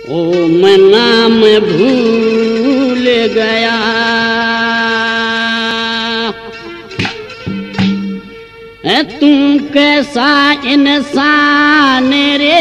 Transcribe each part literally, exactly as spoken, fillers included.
ओ मैं नाम भूल गया, तू कैसा इंसान रे,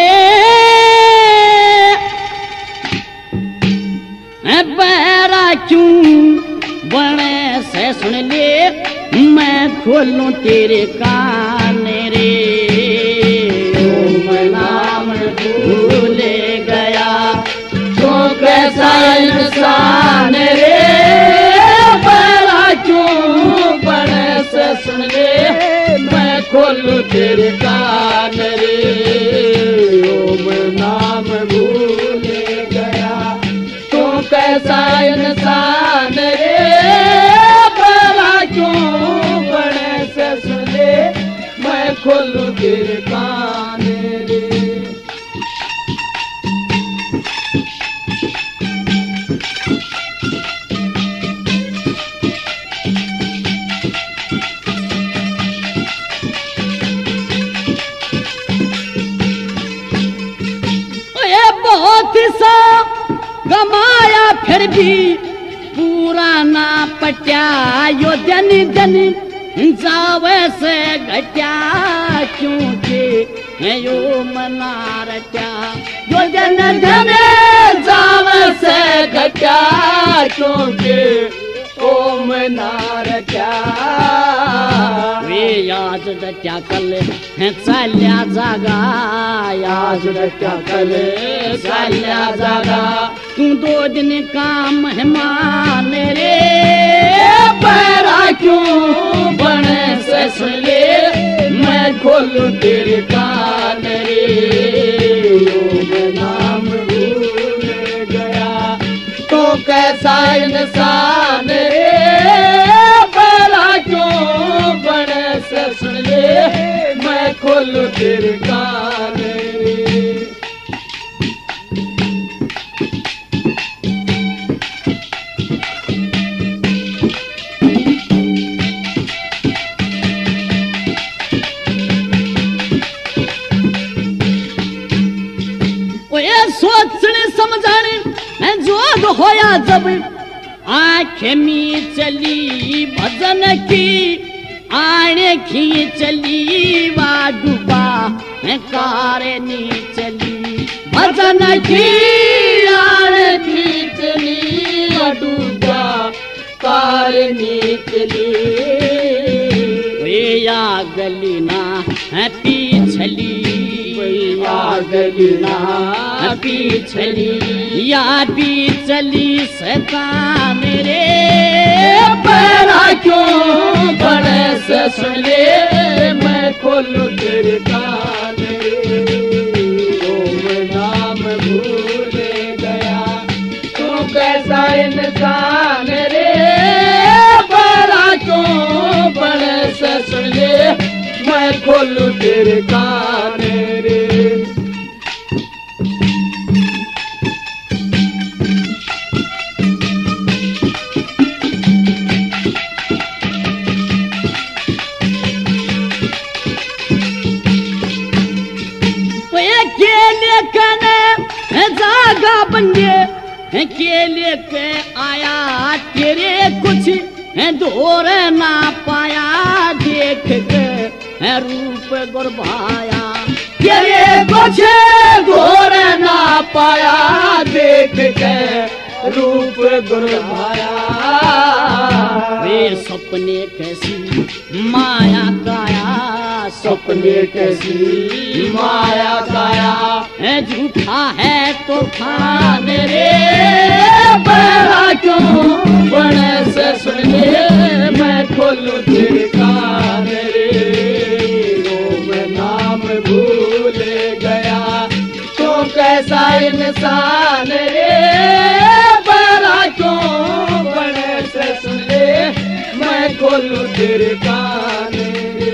बहरा क्यों बड़े से सुन ले, मैं खोलूं तेरे कान रे। ओ मैं नाम भूल गया, तू कैसा इंसान रे, बहरा क्यों बड़े से सुन ले, मैं खोलूं तेरे कान रे। ओ मैं नाम भूल गया, तू कैसा इंसान रे, बड़ा क्यों बड़े से सुन ले, मैं खोलूं तेरे कान रे। बहुत सा कमाया फिर भी पूरा ना पट्या, यो जन जन जावे से घट्या, क्योंकि यो मना रट्या, यो जन जन जावे से घट्या, क्योंकि ओ मना रट्या। वे याद रट्या कल चाल्या जागा, याद रट्या कल चाल्या जागा, तू दो दिन का मेहमान रे, पैरा क्यों बने से सुन ले, मैं खोलूं तेरे कान रे। ओ मैं नाम भूल गया, तो कैसा इंसान रे, पैरा क्यों बने से सुन ले, मैं खोलूं तेरे कान रे। सोचने समझने जोग होया जब, आँख में चली भजन की, आने की चली वा डूबा, कारनी चली भजन की, आने की चली वा डूबा, कारनी चली। वे या गली ना पीछली, या गली ना पीछली, या पीछली शैतान रे, पैरा क्यों बड़े से सुन ले, मैं खोलूं तेरे कान रे। ओ मैं नाम भूल गया, तू कैसा इंसान रे, पैरा क्यों बड़े से सुन ले, मैं खोलूं तेरे कान रे। जागा बंदे के लेके आया तेरे, कुछ दूर ना पाया, देख के रूप गुरभाया, तेरे कुछ दूर ना पाया, देख के रूप गुरभाया। वे सपने कैसी माया काया, सपने कैसी माया काया, झूठा है तो खान रे, पैरा क्यों बड़े से सुन ले, मैं खोलूं तेरे कान रे। ओ मैं नाम भूल गया, तो कैसा इंसान रे, पैरा क्यों बड़े से सुन ले, मैं खोलूं तेरे कान रे।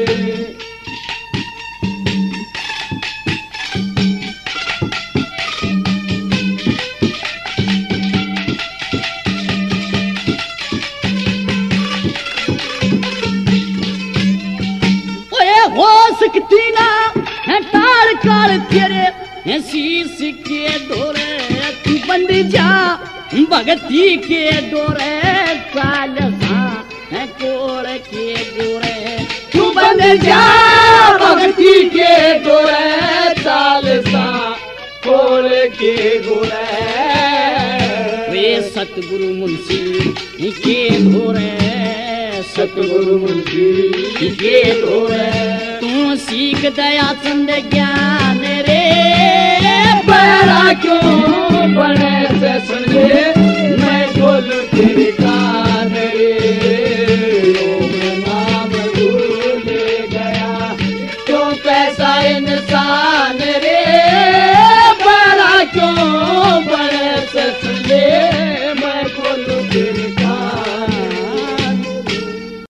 हो सकती ना टाल काल तेरे शीश के दौरे तू बंद जा भगती के डोरे साल सा है कोड़ के गोरे तू बंद जा भक्ति के डोरे साल सा कोड़ के गोरे वे सतगुरु मुंशी के घोरे सतगुरु मुंशी के घोरे तू सीख दया चंद ज्ञान रे बहरा क्यों बने से सुने मैं बोलूं तेरे कान रे ओम नाम भूल गया तो कैसा इंसान